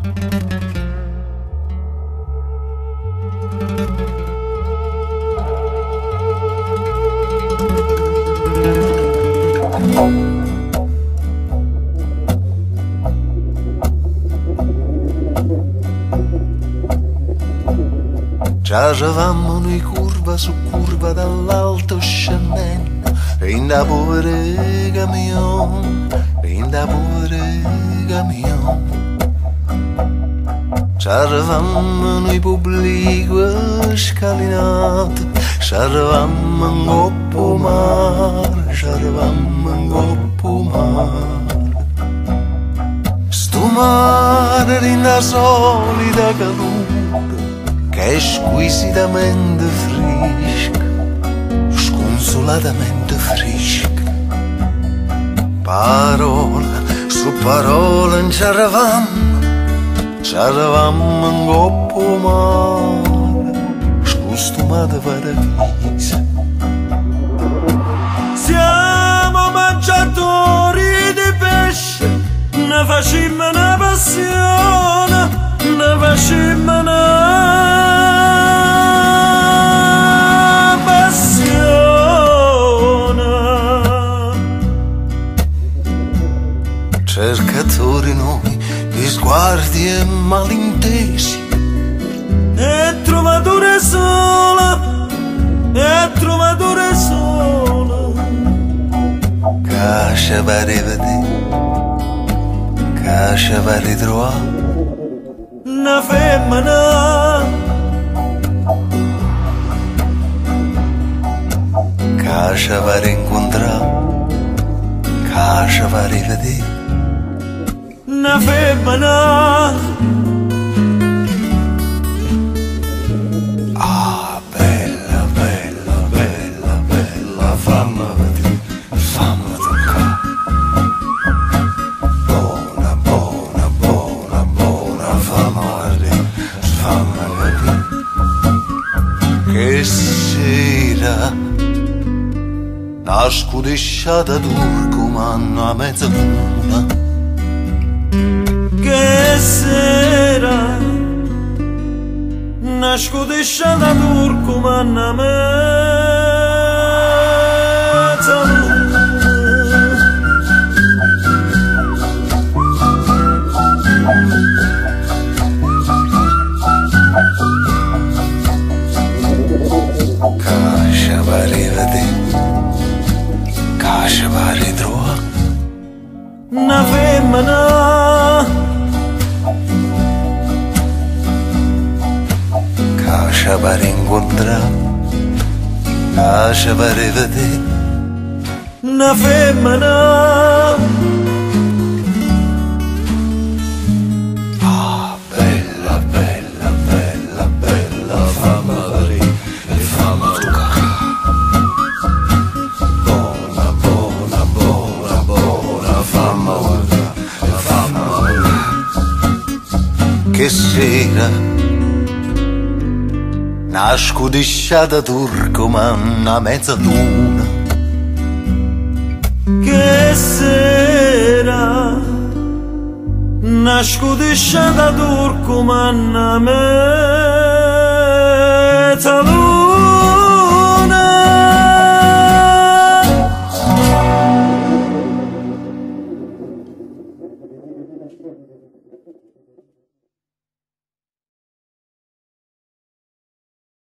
Ci arrivammo noi curva su curva dall'alto scendendo, in da povere camion, in da povere camion. Ci arrivammo noi pubblico scalinate, ci arrivammo in coppo mare, ci arrivammo in coppo mare. Sto mare in da solida calura, che è squisitamente fresca, sconsolatamente fresca. Parola su parola non ci arrivammo in coppo mare, scostumate paradiso. Siamo mangiatori di pesce, ne facciamo una passione, ne facciamo una cercatori noi di sguardi e malintesi, e trovature sola, e trovature sola, che ci pare vedere, che ci pare trovare una femmina, che ci pare incontrare, che ci pare vedere una femmina. Ah, bella, bella, bella, bella, fammi vedere, fammi toccare. Buona, buona, buona, buona, fammi vedere, fammi vedere. Che sera, una scudisciata turcomana a mezzaluna. Che sera, una scudisciata turcomana a mezzaluna. Che ci pare vedere, che ci pare trovare una femmina, che ci pare incontrare, che ci pare vedere una femmina. Ah, bella, bella, bella, bella, fammi vedere e fammi toccare. Buona, buona, buona, buona, fammi vedere e fammi vedere. Che sera, una scudisciata turcomana a mezzaluna. Che sera, una scudisciata turcomana a mezzaluna.